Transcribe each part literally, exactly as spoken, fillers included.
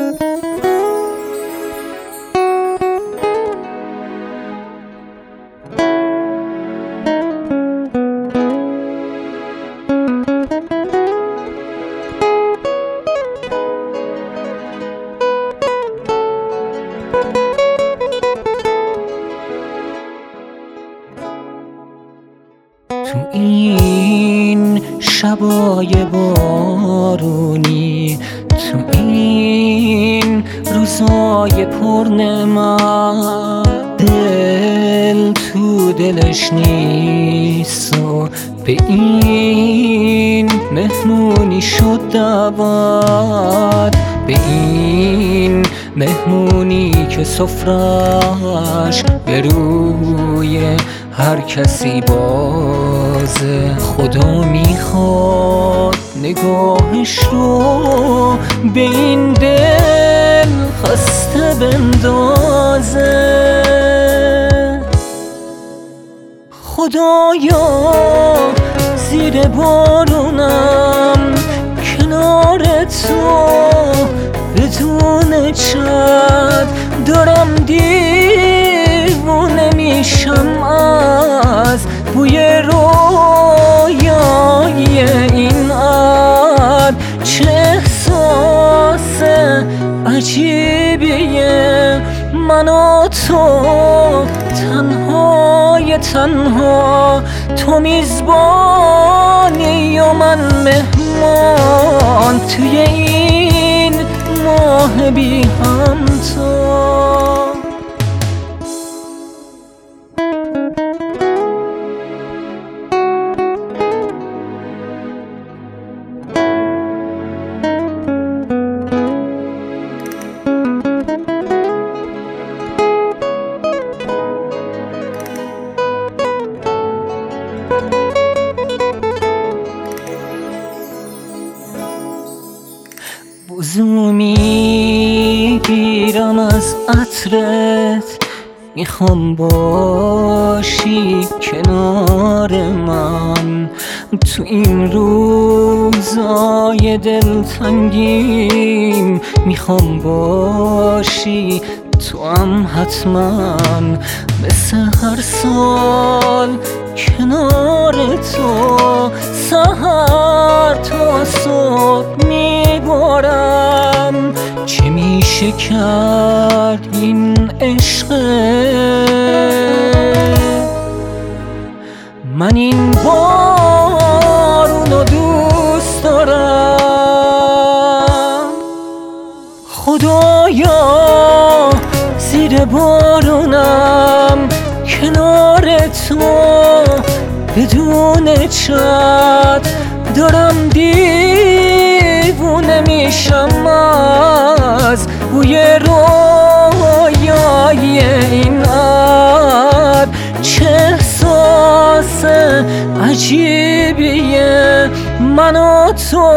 تو این شبای بارونی، تو این روزای پرنعمت، دل تو دلش نیست و به این مهمونی شد دعوت، به این مهمونی که سفرش به روی هر کسی بازه. خدا میخواد نگاهش رو به این دل خسته بندازه. خدایا زیر بارونم کنار تو بدون چت دارم دیوونه میشم از بوی رویای این عد. چه احساس عجیبیه من و تو تنهای تنها، تو میزبانی و من مهمان توی این ماه بی همتا. وضو میگیرم از عطرت، میخوام باشی کنار من تو این روزای دلتنگیم. میخوام باشی تو هم حتما مثل هر سال کنار تو، سحر تا صبح میبارم. چه میشه کرد این عشق، من این بارونو دوست دارم. خدایا زیر بارونم کنار تو بدون چت دارم دیوونه میشم از بوی رویای این عد. چه احساس عجیبیه من و تو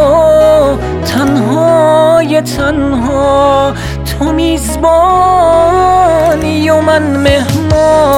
تنهای تنها، تو میزبانی و من مهمان